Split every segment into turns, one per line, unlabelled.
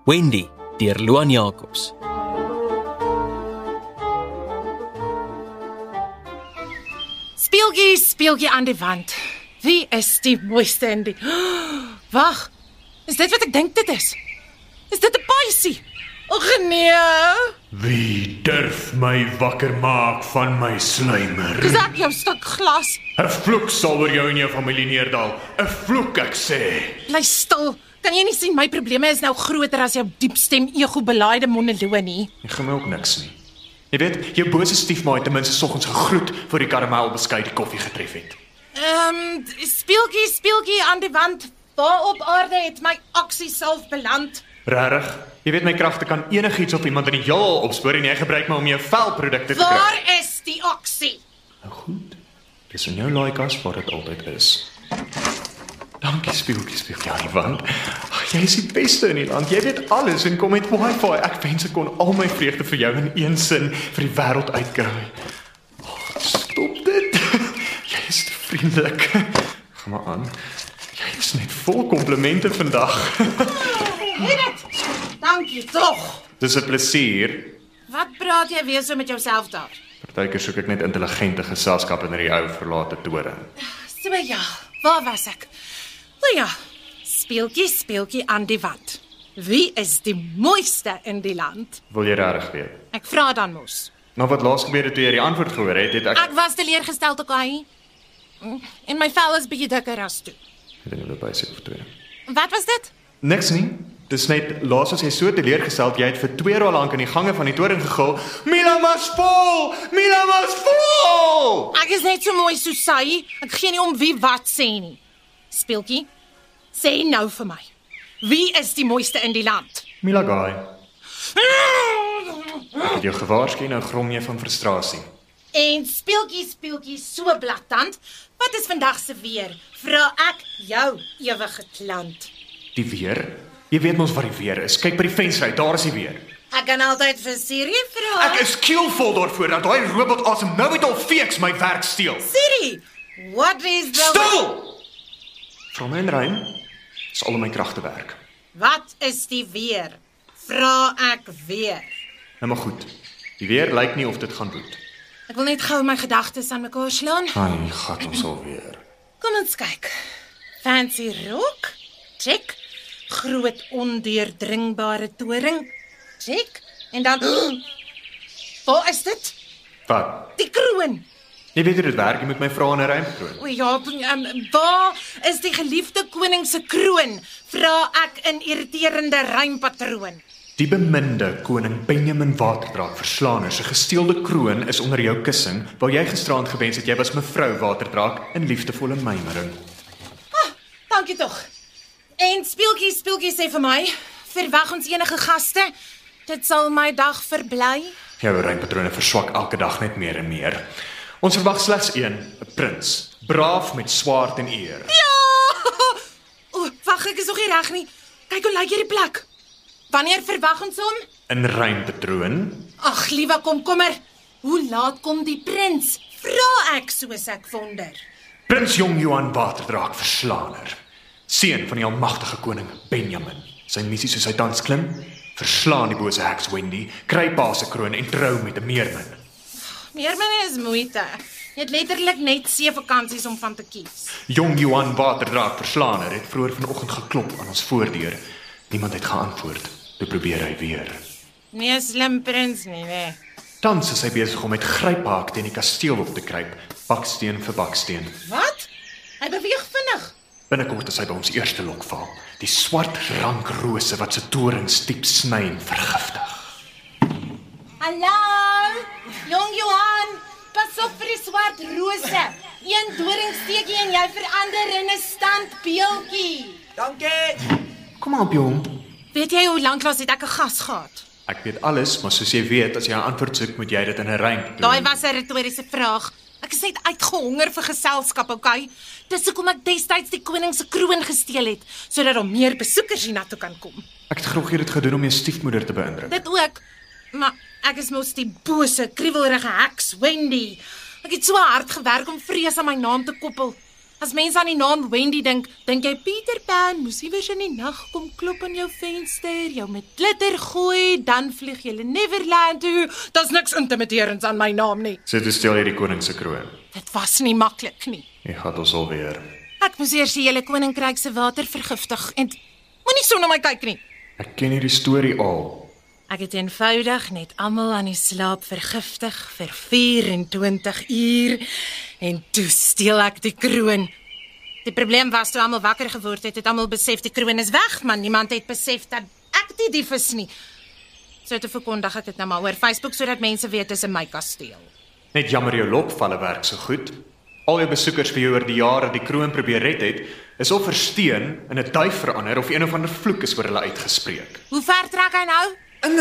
Wendy deur Loan Jacobs.
Speeltjie aan die wand. Wie is die mooiste in die... Wag, is dit wat ek dink dit is? Is dit 'n paisie? Och nee.
Wie durf my wakker maak van my sluimer?
Dis ek jou stuk glas.
'n Vloek sal oor jou en jou familie neerdal. 'n Vloek, ek sê.
Bly stil. Kan jy nie sien my probleme is nou groter as jou diepstem ego-belaaide monoloog nie?
Jy gaan my ook niks nie. Jy weet, jou bose stiefma het ten minste soggens gegroet voor die karamelbeskei die koffie getref het.
Speeltjie aan die wand. Waar op aarde het my aksie self beland?
Regtig? Jy weet my kragte kan enigiets op iemand in die heelal opspoor en jy gebruik my om jou velprodukte te kry.
Waar is die aksie?
Nou goed. Dis in jou laaikas waar dit altyd is. Dankie speeltjie aan die wand. Ag, jy is die beste in die land. Jy weet alles en kom met wifi. Ek wens ek kon al my vreugde vir jou in een sin vir die wêreld uitkry. Ag, stop dit. Jy is te vriendelik. Gaan maar aan. Jy is net vol komplimente vandag.
Het dit? Dankie tog.
Dis 'n plesier.
Wat praat jy weer so met jouself daar?
Partykeer soek ek net intelligente geselskap in die ou verlate toring.
So ja, waar was ek? O ja, speeltjie aan die wand. Wie is die mooiste in die land?
Wil jy regtig weet?
Ek vra dan mos.
Maar wat laas gebeur het toe jy die antwoord gehoor het, het
Ek was teleurgestel ook hy. En my vel is bietjie dikker as toe.
Het nie by sy vertoon.
Wat was dit?
Niks nie. Dis net laas was jy so teleurgestel jy het vir 2 ure lank in die gange van die toring gegil. Mila mas vol! Mila mas vol!
Ek is net so mooi soos sy. Ek gee nie om wie wat sê nie. Speeltjie, sê nou vir my. Wie is die mooiste in die land?
Mila Guy. Het jou gewaarsku nou grom jy van frustrasie.
En speeltjie so blaatant. Wat is vandag se weer? Vra ek jou ewige klant.
Die weer? Jy weet mos wat die weer is. Kyk by die venster uit, daar is die weer.
Ek kan altyd vir Siri vra.
Ek is keelvol daarvoor dat daai robot asem nou met al feeks my werk steel.
Siri, what is the...
Stil! Vra my in ruim, is al my kragte werk.
Wat is die weer? Vra ek weer.
Nou maar goed, die weer lyk nie of dit gaan woed.
Ek wil net gou my gedagtes aan mekaar slaan.
Ai, gat ons alweer.
Kom ons kyk. Fancy rok? Check. Groot ondeurdringbare toring? Check. En dan... Waar is dit?
Wat?
Die kroon.
Jy weet hoe dit werk, jy moet my vra in 'n ruimtekroon.
O ja, waar is die geliefde koning se kroon? Vra ek in irriterende rympatroon.
Die beminde koning Benjamin Waterdraak Verslaaner se gesteelde kroon is onder jou kussing, waar jy gisterand gewens het jy was mevrou Waterdraak in liefdevolle mymering.
Dankie tog. En speeltjie sê vir my, verwag ons enige gaste? Dit sal my dag verbly.
Jou rympatrone verswak elke dag net meer en meer. Ons verwag slegs een, 'n prins, braaf met swaard en eer.
Ja! O, wag, ek is nog nie reg nie. Kyk hoe lyk hierdie plek. Wanneer verwag ons hom?
In rympatroon?
Ag, liewe komkommer. Hoe laat kom die prins? Vra ek soos ek wonder.
Prins Jong Johan Waterdraak Verslaaner, seun van die almagtige koning Benjamin. Sy missie soos hy tans klim, verslaan die bose heks Wendy, kry pa se kroon en trou met 'n meermin.
Meermin is moeite. Jy het letterlik net 7 vakansies om van te kies.
Jong Johan Waterdraak Verslaaner het vroeër vanoggend geklop aan ons voordeur. Niemand het geantwoord. Toe probeer hy weer.
Nie 'n slim prins nie, nee.
Tans is hy besig om met gryphaak teen die kasteel op te kruip, baksteen vir baksteen.
Wat? Hy beweeg vinnig.
Binnekort is hy by ons eerste lokval, die swart rankrose wat se torings diep sny en vergiftig.
Hallo, Jong Johan, pas op vir die swart rose. Een doringsteekie en jy verander in 'n standbeeldjie.
Dankie.
Kom op jong.
Weet jy hoe lank het ek 'n gas gehad?
Ek weet alles, maar soos jy weet, as jy 'n antwoord soek, moet jy dit in 'n rym doen.
Daai was 'n retoriese vraag. Ek is net uitgehonger vir geselskap, okay? Dis hoekom ek destyds die koning se kroon gesteel het, sodat daar meer besoekers hiernatoe kan kom.
Ek het graag dit gedoen om jou stiefmoeder te beïndruk.
Dit ook. Maar ek is mos die bose, kriewelrige heks Wendy. Ek het so hard gewerk om vrees aan my naam te koppel. As mense aan die naam Wendy dink jy Peter Pan moes iewers in die nag kom klop aan jou venster, jou met glitter gooi, dan vlieg jy Neverland toe. Daar's niks intimiderends aan my naam nie.
So toe steel jy die koning se kroon.
Dit was nie maklik nie.
Jy gaan ons alweer.
Ek moes eers die hele koninkryk se water vergiftig en moenie so na my kyk nie.
Ek ken hierdie storie al.
Ek het eenvoudig net almal aan die slaap vergiftig vir 24 uur en toe steel ek die kroon. Die probleem was toe almal wakker geword het almal besef die kroon is weg, maar niemand het besef dat ek die dief is nie. So toe verkondig ek dit nou maar oor Facebook sodat mense weet dis in my kasteel.
Net jammer jou lokvalle werk so goed. Al jou besoekers vir jou oor die jare die kroon probeer red het, is of versteen in 'n duif verander of een of ander vloek is oor hulle uitgespreek.
Hoe ver trek hy nou?
In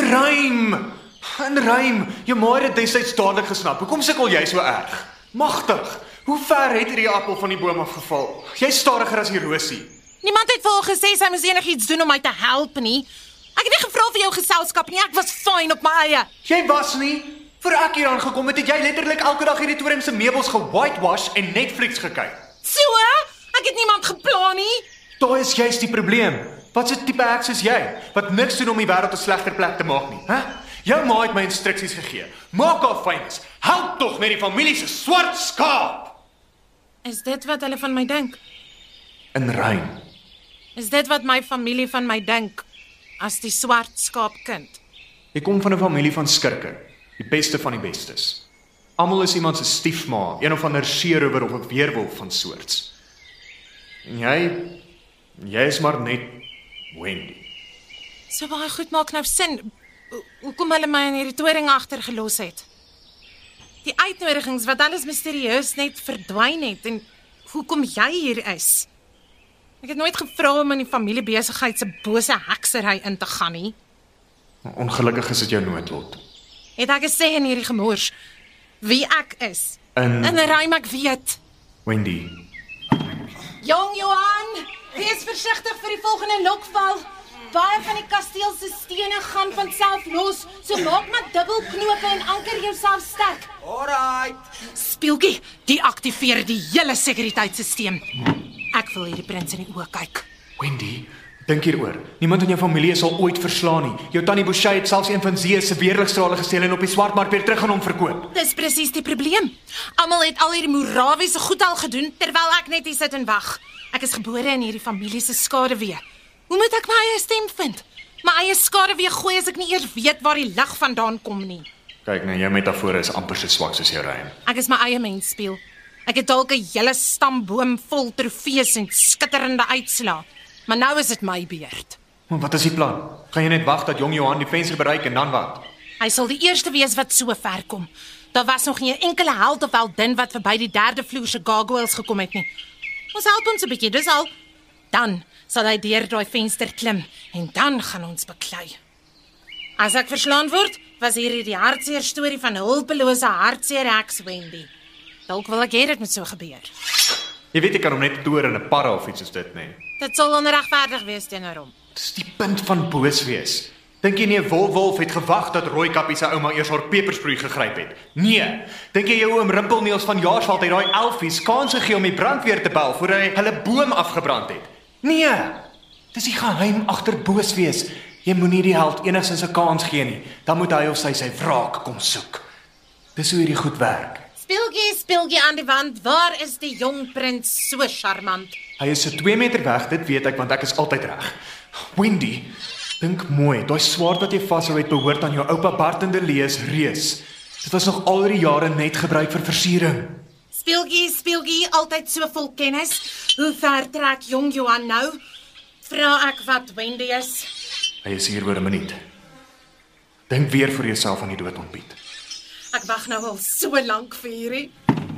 rym. Jou ma het dit destyds dadelik gesnap. Hoekom sukkel jy so erg? Magtig. Hoe ver het hierdie appel van die boom afgeval? Jy's stadiger as die rosie.
Niemand het vir haar gesê sy moes enigiets doen om my te help nie. Ek het nie gevra vir jou geselskap nie, ek was fyn op my eie.
Jy was nie. Voor ek hier aangekom het jy letterlik elke dag hierdie toring se meubels ge-whitewash en Netflix gekyk.
So, ek het niemand geplan nie.
Daai is juist die probleem. Wat 'n tipe ek soos jy, wat niks doen om die wêreld 'n slegter plek te maak nie, hè? Jou ma het my instruksies gegee. Maak haar fyn is. Help tog met die familie se swart skaap.
Is dit wat hulle van my dink?
In rym.
Is dit wat my familie van my dink as die swart skaapkind?
Jy kom van 'n familie van skurke, die beste van die bestes. Almal is iemand se stiefma, een of ander seerower of 'n weerwolf van soorts. En jy is maar net Wendy.
So baie goed maak nou sin. Hoekom hulle my in hierdie toring agtergelos het. Die uitnodigings wat alles misterieus net verdwyn het en hoekom jy hier is. Ek het nooit gevra om in die familiebesigheid se bose heksery in te gaan nie.
Ongelukkig is dit jou noodlot.
Het ek gesê in hierdie gemors wie ek is?
In
rym ek weet.
Wendy.
Jong Johan, wees versigtig vir die volgende lokval. Baie van die kasteel se stene gaan van self los, so maak maar dubbelknope en anker jouself sterk.
Alright.
Speeltjie, deaktiveer die hele sekuriteitstelsel. Ek wil hierdie prins in die oë kyk.
Wendy, dink hieroor. Niemand in jou familie sal ooit verslaan nie. Jou tannie Boucher het selfs een van Zeus se weerligstrale gesteel en op die swartmark weer terug aan hom verkoop.
Dis presies die probleem. Almal het al hierdie morawiese goed al gedoen terwyl ek net hier sit en wag. Ek is gebore in hierdie familie se skaduwee. Hoe moet ek my eie stem vind? My eie skaduwee gooi as ek nie eers weet waar die lig vandaan kom nie.
Kyk nou, jou metafore is amper so swak soos jou rym.
Ek is my eie mens speel. Ek het dalk 'n hele stamboom vol trofees en skitterende uitslae, maar nou is dit my beurt.
Maar wat is die plan? Gaan jy net wag dat jong Johan die venster bereik en dan wat?
Hy sal die eerste wees wat so ver kom. Daar was nog nie 'n enkele held of heldin wat verby die 3de vloer se gargoyles gekom het nie. Ons help ons 'n bietjie, dis al. Dan sal hy deur daai venster klim en dan gaan ons beklei. As ek verslaan word, was hierdie die hartseer storie van 'n hulpelose hartseer heks Wendy. Dalk wil ek hê dit moet so gebeur.
Jy weet jy kan hom net toer in 'n parra of iets soos dit, nee.
Dit sal onregverdig wees teenoor hom.
Dis die punt van boos wees. Dink jy nie 'n wolf het gewag dat Rooikappie se ouma eers haar pepersproei gegryp het? Nee. Dink jy jou oom Rimpelneels van Jaarsveld het daai elfies kans gegee om die brandweer te bel voor hy hulle boom afgebrand het? Nee. Dis die geheim agter boos wees. Jy moenie die held enigstens 'n kans gee nie. Dan moet hy of sy wraak kom soek. Dis hoe hierdie goed werk.
Speeltjie aan die wand. Waar is die jong prins so charmant?
Hy is so 2 meter weg, dit weet ek want ek is altyd reg. Wendy, dink mooi, daai swaard wat jy vashou het behoort aan jou oupa Barton de Lees reus. Dit was nog al die jare net gebruik vir versiering.
Speeltjie, altyd so vol kennis. Hoe ver trek jong Johan nou? Vra ek wat Wendy is.
Hy is hier oor 'n minuut. Dink weer vir jouself aan die dood ontbied.
Ek wag nou al so lank vir hierdie.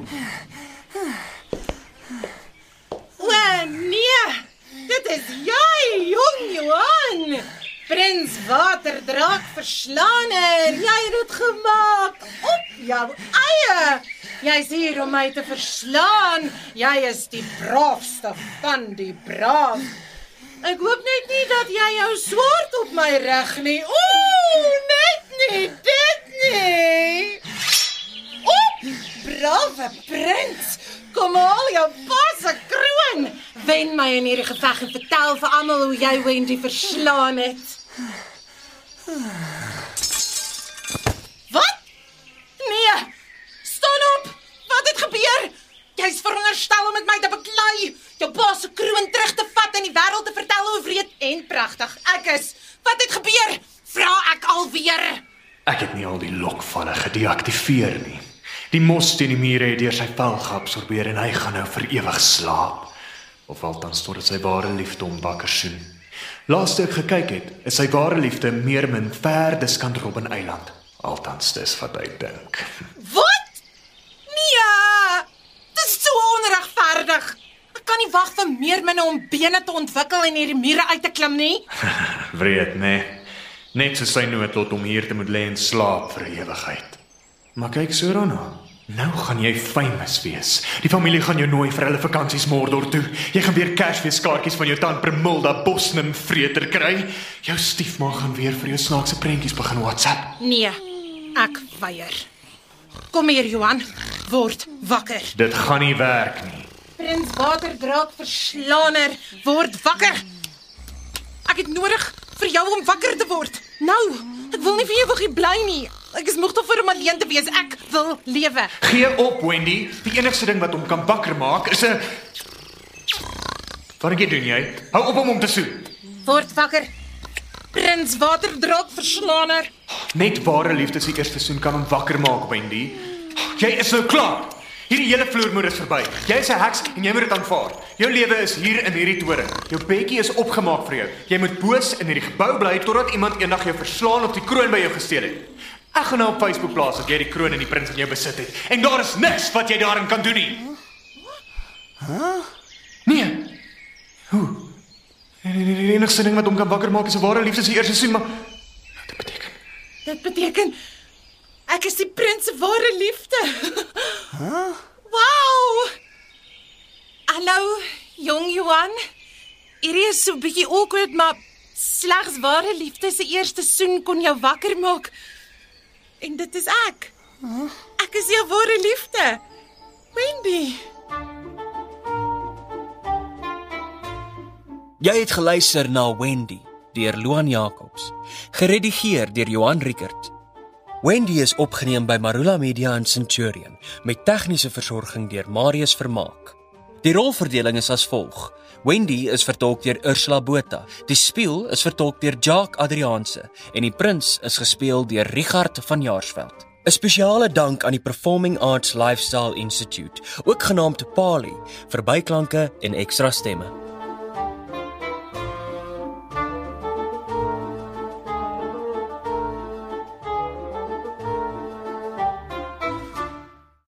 O nee, dit is jy, jong Johan. Prins Waterdraak verslaaner, jy het dit gemaak op jou eie. Jy's hier om my te verslaan. Jy is die braafste van die braaf. Ek hoop net nie dat jy jou swaard op my reg nie. Net nie, dit nie. Brave prins, kom al jou pa se wen my in hierdie geveg en vertel vir almal hoe jy Wendy verslaan het. Wat? Nee! Staan op! Wat het gebeur? Jy's veronderstel om met my te beklei, jou pa se kroon terug te vat en die wêreld te vertel hoe wreed en pragtig ek is. Wat het gebeur? Vra ek alweer.
Ek het nie al die lokvalle gedeaktiveer nie. Die mos teen die mure het deur sy vel geabsorbeer en hy gaan nou vir ewig slaap. Of althans totdat sy ware liefde hom wakker soen. Laaste ek gekyk het, is sy ware liefde meermin ver diskant Robben Eiland. Althans dis wat hy dink.
Wat? Nee! Dis so onregverdig. Ek kan nie wag vir meerminne om bene te ontwikkel en hierdie mure uit te klim nie.
Wreed, nee. Net so sy noodlot om hier te moet lê en slaap vir 'n ewigheid. Maar kyk so daarna. Nou gaan jy famous wees. Die familie gaan jou nooi vir hulle vakansies Mordor toe. Jy gaan weer Kersfeeskaartjies van jou tant Brumilda Bosnum vreter kry. Jou stiefma gaan weer vir jou snaakse prentjies begin WhatsApp.
Nee, ek weier. Kom hier, Johan. Word wakker.
Dit gaan nie werk nie.
Prins Waterdraak verslaaner, word wakker. Ek het nodig vir jou om wakker te word. Nou, ek wil nie vir ewig bly nie. Ek is moeg vir hom alleen te wees. Ek wil lewe.
Gee op, Wendy. Die enigste ding wat hom kan wakker maak is 'n... Wat doen jy? Hou op om te soen.
Word wakker. Prins Waterdraak verslaaner.
Net ware liefde se eerste soen kan hom wakker maak, Wendy. Jy is nou klaar. Hierdie hele vloermoer is verby. Jy is 'n heks en jy moet dit aanvaar. Jou lewe is hier in hierdie toring. Jou bedjie is opgemaak vir jou. Jy moet boos in hierdie gebou bly totdat iemand eendag jou verslaan of die kroon by jou gesteel het. Ek gaan nou op Facebook plaas dat jy die kroon en die prins in jou besit het. En daar is niks wat jy daarin kan doen nie. Nee. Hoe? Die enigste ding wat hom kan wakker maak is 'n ware liefde se eerste soen, maar dit beteken.
Dit beteken ek is die prins se ware liefde. Wow! Hallo, jong Johan. Hierdie is so 'n bietjie awkward, maar slegs ware liefde se eerste soen kon jou wakker maak. En dit is ek. Ek is jou ware liefde. Wendy.
Jy het geluister na Wendy deur Luan Jacobs, geredigeer deur Johan Rickert. Wendy is opgeneem by Marula Media in Centurion met tegniese versorging deur Marius Vermaak. Die rolverdeling is as volg: Wendy is vertolk deur Ursula Botha, die spieël is vertolk deur Jacques Adriaanse en die prins is gespeel deur Richard van Jaarsveld. 'n Spesiale dank aan die Performing Arts Lifestyle Institute, ook genaamd PALI, vir byklanke en ekstra stemme.